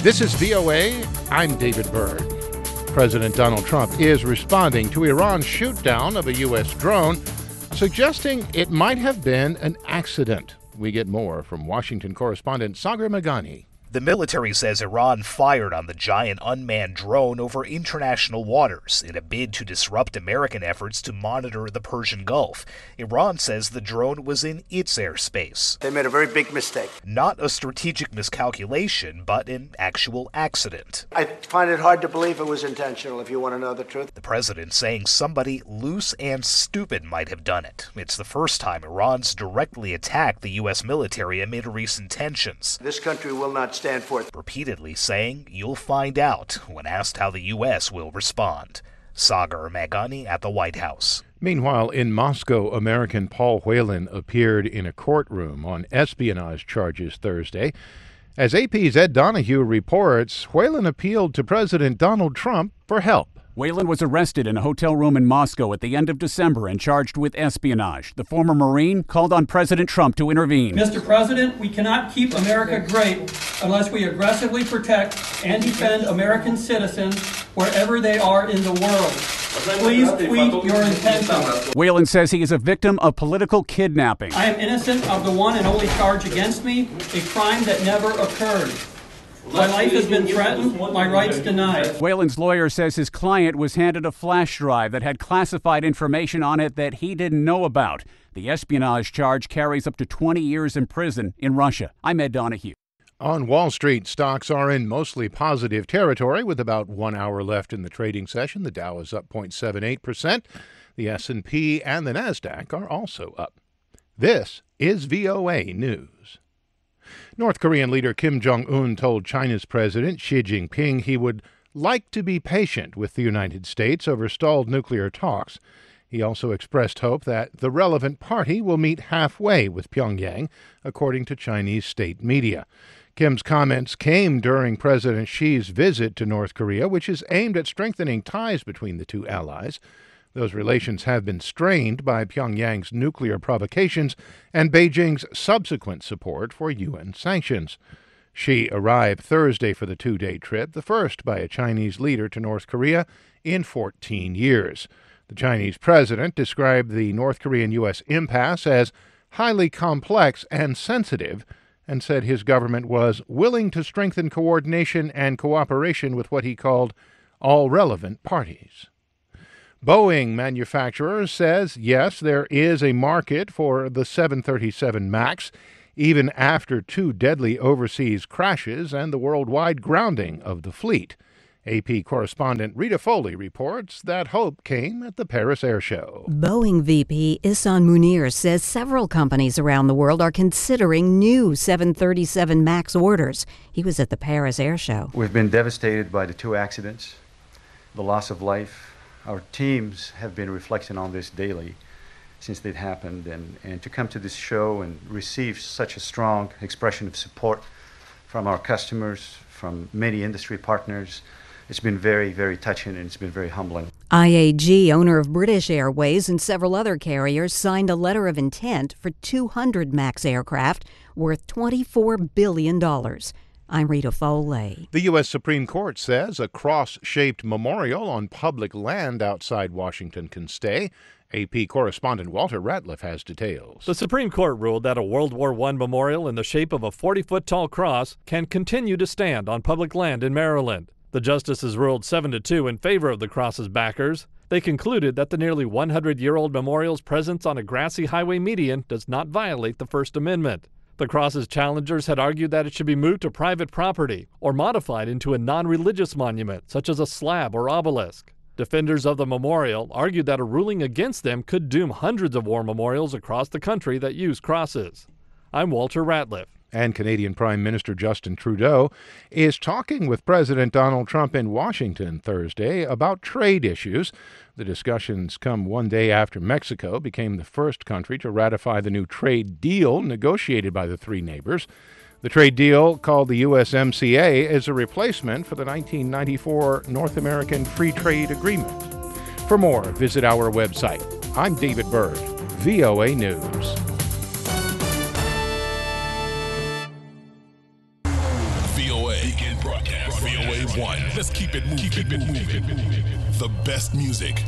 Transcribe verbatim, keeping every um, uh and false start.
This is V O A. I'm David Byrd. President Donald Trump is responding to Iran's shoot-down of a U S drone, suggesting it might have been an accident. We get more from Washington correspondent Sagar Meghani. The military says Iran fired on the giant unmanned drone over international waters in a bid to disrupt American efforts to monitor the Persian Gulf. Iran says the drone was in its airspace. They made a very big mistake. Not a strategic miscalculation, but an actual accident. I find it hard to believe it was intentional, if you want to know the truth. The president saying somebody loose and stupid might have done it. It's the first time Iran's directly attacked the U S military amid recent tensions. This country will not stand for it. Repeatedly saying, "You'll find out," when asked how the U S will respond. Sagar Meghani at the White House. Meanwhile, in Moscow, American Paul Whelan appeared in a courtroom on espionage charges Thursday. As A P's Ed Donahue reports, Whelan appealed to President Donald Trump for help. Whelan was arrested in a hotel room in Moscow at the end of December and charged with espionage. The former Marine called on President Trump to intervene. Mister President, we cannot keep America great unless we aggressively protect and defend American citizens wherever they are in the world. Please tweet your intentions. Whelan says he is a victim of political kidnapping. I am innocent of the one and only charge against me, a crime that never occurred. My life has been threatened, my rights denied. Whelan's lawyer says his client was handed a flash drive that had classified information on it that he didn't know about. The espionage charge carries up to twenty years in prison in Russia. I'm Ed Donahue. On Wall Street, stocks are in mostly positive territory with about one hour left in the trading session. The Dow is up zero point seven eight percent. The S and P and the Nasdaq are also up. This is V O A News. North Korean leader Kim Jong-un told China's President Xi Jinping he would like to be patient with the United States over stalled nuclear talks. He also expressed hope that the relevant party will meet halfway with Pyongyang, according to Chinese state media. Kim's comments came during President Xi's visit to North Korea, which is aimed at strengthening ties between the two allies. Those relations have been strained by Pyongyang's nuclear provocations and Beijing's subsequent support for U N sanctions. Xi arrived Thursday for the two-day trip, the first by a Chinese leader to North Korea in fourteen years. The Chinese president described the North Korean-U S impasse as highly complex and sensitive, and said his government was willing to strengthen coordination and cooperation with what he called all relevant parties. Boeing manufacturer says, yes, there is a market for the seven thirty-seven MAX, even after two deadly overseas crashes and the worldwide grounding of the fleet. A P correspondent Rita Foley reports that hope came at the Paris Air Show. Boeing V P Ihsan Munir says several companies around the world are considering new seven thirty-seven MAX orders. He was at the Paris Air Show. We've been devastated by the two accidents, the loss of life. Our teams have been reflecting on this daily since it happened, and, and to come to this show and receive such a strong expression of support from our customers, from many industry partners, it's been very, very touching, and it's been very humbling. I A G, owner of British Airways and several other carriers, signed a letter of intent for two hundred MAX aircraft worth twenty-four billion dollars. I'm Rita Foley. The U S Supreme Court says a cross-shaped memorial on public land outside Washington can stay. A P correspondent Walter Ratliff has details. The Supreme Court ruled that a World War One memorial in the shape of a forty-foot-tall cross can continue to stand on public land in Maryland. The justices ruled seven to two in favor of the cross's backers. They concluded that the nearly one hundred year old memorial's presence on a grassy highway median does not violate the First Amendment. The cross's challengers had argued that it should be moved to private property or modified into a non-religious monument, such as a slab or obelisk. Defenders of the memorial argued that a ruling against them could doom hundreds of war memorials across the country that use crosses. I'm Walter Ratliff. And Canadian Prime Minister Justin Trudeau is talking with President Donald Trump in Washington Thursday about trade issues. The discussions come one day after Mexico became the first country to ratify the new trade deal negotiated by the three neighbors. The trade deal, called the U S M C A, is a replacement for the nineteen ninety-four North American Free Trade Agreement. For more, visit our website. I'm David Byrd, V O A News. V O A. Begin broadcast. V O A one. Let's keep it moving. Keep it moving. The best music